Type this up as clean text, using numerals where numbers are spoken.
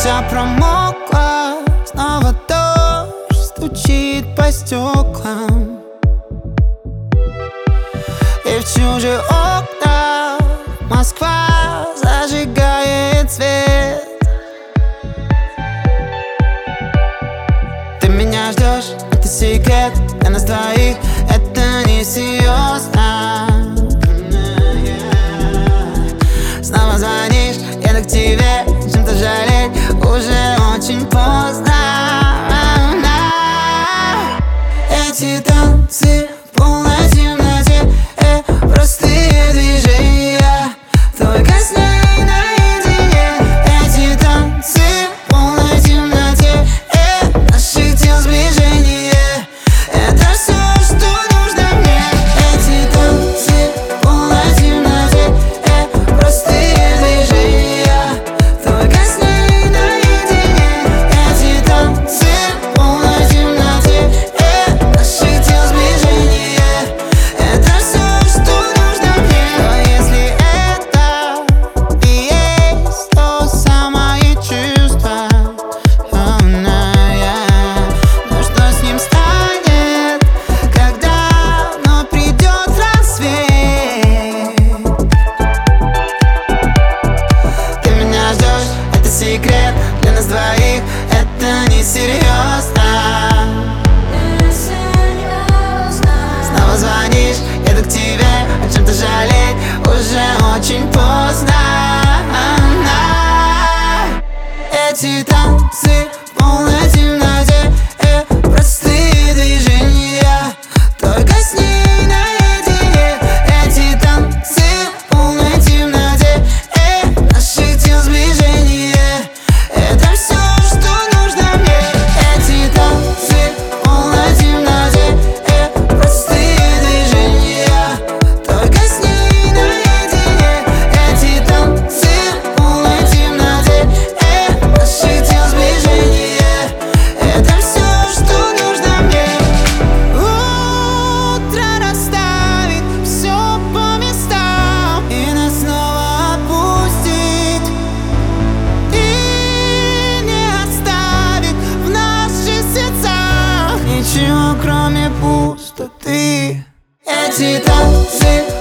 вся промокла, снова дождь стучит по стеклам, и в чужие окна Москва зажигает свет. Ты меня ждешь, это секрет для нас двоих, это не серьезно. Снова звонишь, еду к тебе, чем-то жалеть уже очень поздно. Эти танцы в полной темноте, простые движения, только с ней наедине. Эти танцы в полной темноте, наших тел сближение, это все, что нужно мне. Эти танцы в полной темноте, простые движения, только с ней наедине. Эти танцы в полной темноте, наших тел сближение, это все, что нужно мне. Но если это и есть то самое чувство, ну что с ним станет, когда вновь придет рассвет? Ты меня ждешь, это секрет для нас двоих, это не серьезно. Снова звонишь, еду к тебе, о чем-то жалеть уже очень поздно. Эти танцы в полной темноте, простые движения, только с ней наедине. Эти танцы в полной темноте, наших тел сближение, это все, что нужно мне. Эти танцы в полной темноте, простые движения, только с ней наедине. Эти танцы в полной темноте, наших тел сближение, это все, что нужно мне. Утро расставит все по местам и нас снова отпустит, и не оставит в наших сердцах ничего, кроме пустоты. Эти танцы